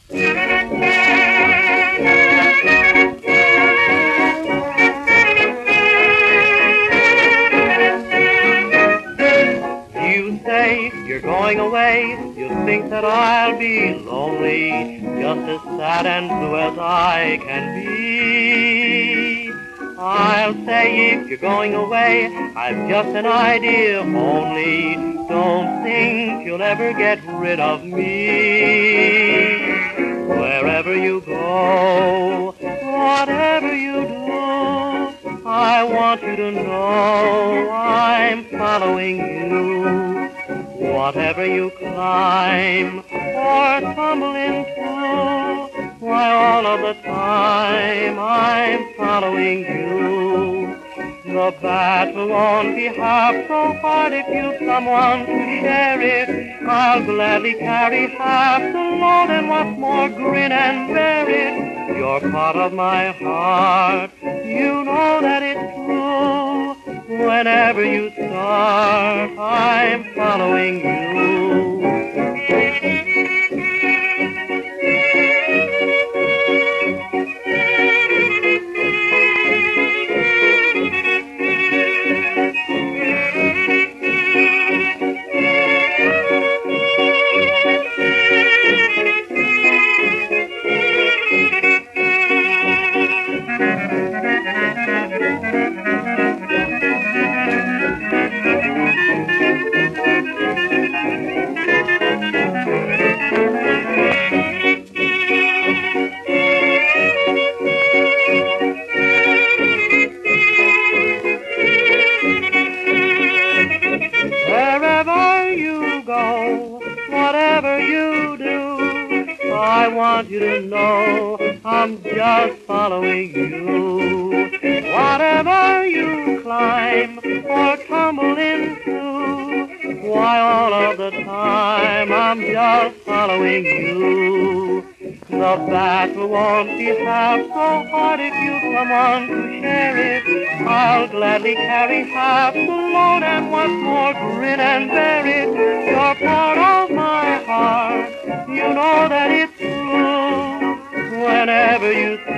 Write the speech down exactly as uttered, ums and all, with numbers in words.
You say you're going away, you think that I'll be lonely, just as sad and blue as I can be. I'll say if you're going away, I've just an idea only, don't think you'll ever get rid of me. Wherever you go, whatever you do, I want you to know I'm following you. Whatever you climb or tumble into, why all of the time I'm following you. The battle won't be half so hard if you've someone to share it. I'll gladly carry half the load and what's more, grin and bear it. You're part of my heart, you know that it's true. Whenever you start, I'm following you. Wherever you go, whatever you do, I want you to know I'm just following you. Whatever you climb or tumble into, why all of the time I'm just following you. The battle won't be half so hard if you've someone to share it. I'll gladly carry half the load and what's more, grin and bear it. You're part of my heart, you know that it's true. Whenever you